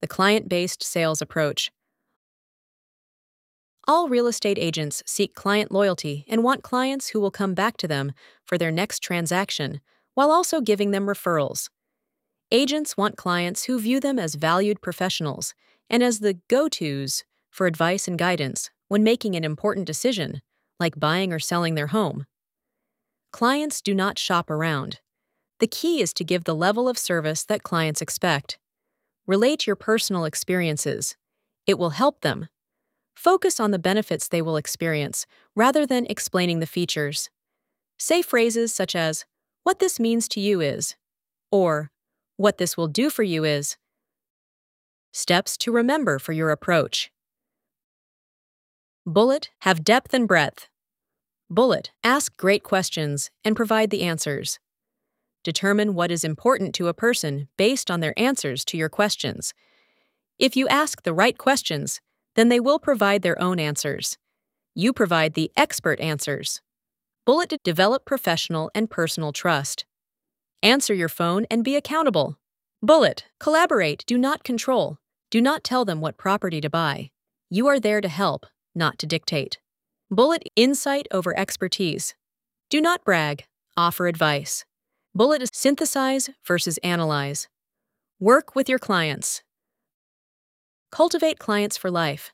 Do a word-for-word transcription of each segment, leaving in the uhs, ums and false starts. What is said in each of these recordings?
the client-based sales approach. All real estate agents seek client loyalty and want clients who will come back to them for their next transaction, while also giving them referrals. Agents want clients who view them as valued professionals and as the go-tos for advice and guidance when making an important decision, like buying or selling their home. Clients do not shop around. The key is to give the level of service that clients expect. Relate your personal experiences. It will help them. Focus on the benefits they will experience rather than explaining the features. Say phrases such as, "What this means to you is," or "What this will do for you is." Steps to remember for your approach. Bullet, have depth and breadth. Bullet, ask great questions and provide the answers. Determine what is important to a person based on their answers to your questions. If you ask the right questions, then they will provide their own answers. You provide the expert answers. Bullet, develop professional and personal trust. Answer your phone and be accountable. Bullet, collaborate, do not control. Do not tell them what property to buy. You are there to help, not to dictate. Bullet, insight over expertise. Do not brag, offer advice. Bullet, synthesize versus analyze. Work with your clients. Cultivate clients for life.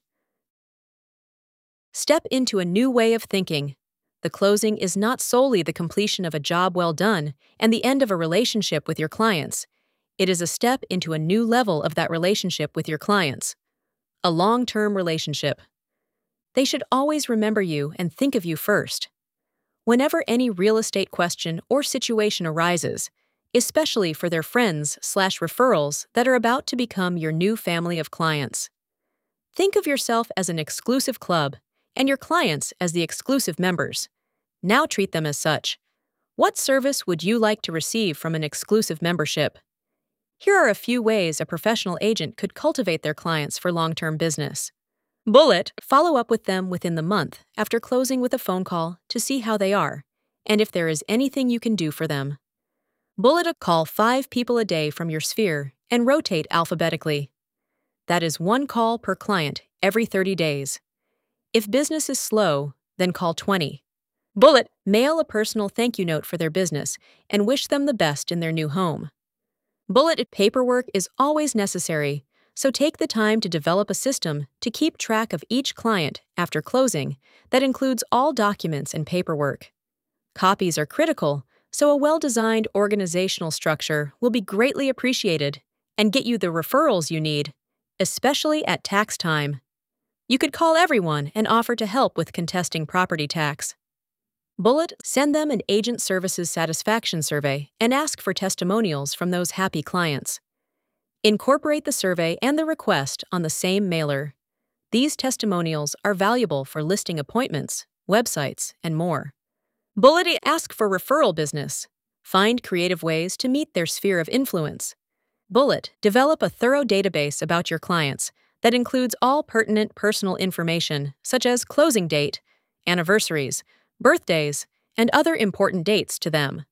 Step into a new way of thinking. The closing is not solely the completion of a job well done and the end of a relationship with your clients. It is a step into a new level of that relationship with your clients. A long-term relationship. They should always remember you and think of you first. Whenever any real estate question or situation arises, especially for their friends slash referrals that are about to become your new family of clients. Think of yourself as an exclusive club and your clients as the exclusive members. Now treat them as such. What service would you like to receive from an exclusive membership? Here are a few ways a professional agent could cultivate their clients for long-term business. Bullet, follow up with them within the month after closing with a phone call to see how they are, and if there is anything you can do for them. Bullet, call five people a day from your sphere and rotate alphabetically. That is one call per client every thirty days. If business is slow, then call twenty. Bullet, mail a personal thank you note for their business and wish them the best in their new home. Bullet, paperwork is always necessary, so take the time to develop a system to keep track of each client after closing that includes all documents and paperwork. Copies are critical, so a well-designed organizational structure will be greatly appreciated and get you the referrals you need, especially at tax time. You could call everyone and offer to help with contesting property tax. Bullet, send them an agent services satisfaction survey and ask for testimonials from those happy clients. Incorporate the survey and the request on the same mailer. These testimonials are valuable for listing appointments, websites, and more. Bullet, ask for referral business. Find creative ways to meet their sphere of influence. Bullet, develop a thorough database about your clients that includes all pertinent personal information such as closing date, anniversaries, birthdays, and other important dates to them.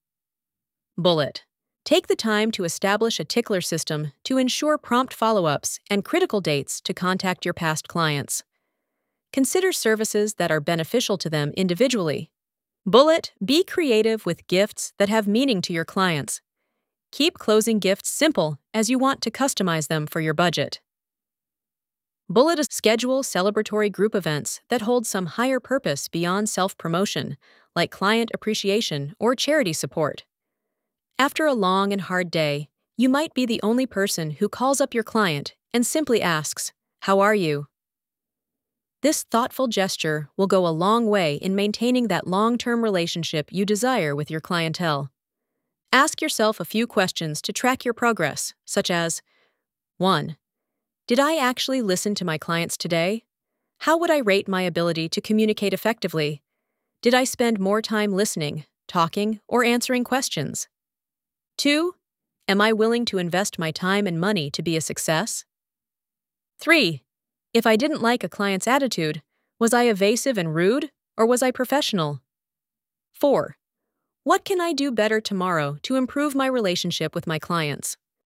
Bullet, take the time to establish a tickler system to ensure prompt follow-ups and critical dates to contact your past clients. Consider services that are beneficial to them individually. Bullet, be creative with gifts that have meaning to your clients. Keep closing gifts simple as you want to customize them for your budget. Bullet, schedule celebratory group events that hold some higher purpose beyond self-promotion, like client appreciation or charity support. After a long and hard day, you might be the only person who calls up your client and simply asks, "How are you?" This thoughtful gesture will go a long way in maintaining that long-term relationship you desire with your clientele. Ask yourself a few questions to track your progress, such as, one. Did I actually listen to my clients today? How would I rate my ability to communicate effectively? Did I spend more time listening, talking, or answering questions? two. Am I willing to invest my time and money to be a success? three. If I didn't like a client's attitude, was I evasive and rude, or was I professional? four. What can I do better tomorrow to improve my relationship with my clients?